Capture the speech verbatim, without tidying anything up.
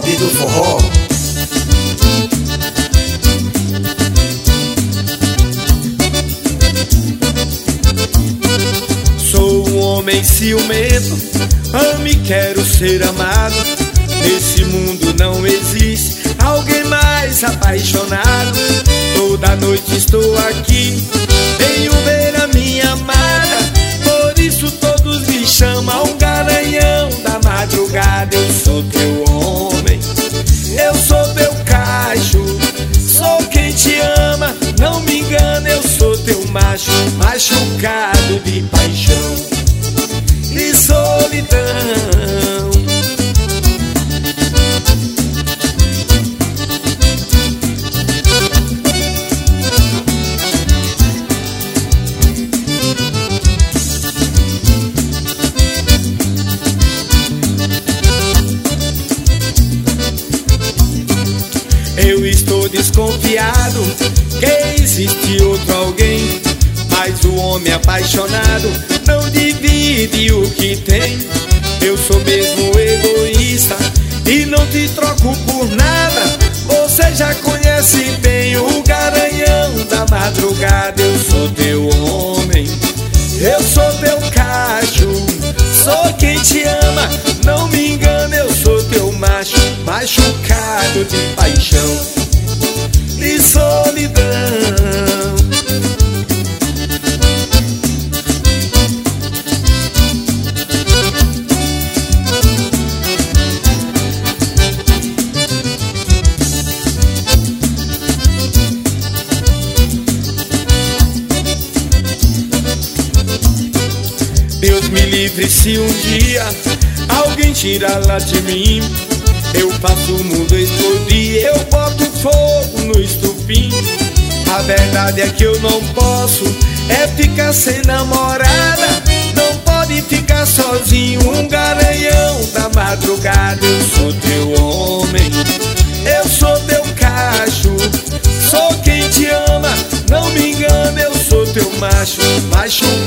top do forró. Sou um homem ciumento, amo e quero ser amado. Nesse mundo não existe alguém mais apaixonado. Toda noite estou aqui, venho ver a minha amada. Por isso todos me chamam garanhão da madrugada. Eu sou teu homem, eu sou teu cacho, sou quem te ama, não me engana. Eu sou teu macho, machucado de paixão e solidão. Eu estou desconfiado que existe outro alguém, mas o homem apaixonado não divide o que tem. Eu sou mesmo egoísta e não te troco por nada. Você já conhece bem o garanhão da madrugada. Eu sou teu homem, eu sou teu cacho, sou quem te ama, não me engana. Eu sou teu macho, machucado de paixão e solidão. Deus me livre se um dia alguém tirar lá de mim. Eu faço o mundo explodir, eu boto fogo no estupim. A verdade é que eu não posso é ficar sem namorada. Não pode ficar sozinho um garanhão da madrugada. Eu sou teu homem, eu sou teu cacho, sou quem te ama, não me engana. Eu sou teu macho, machucado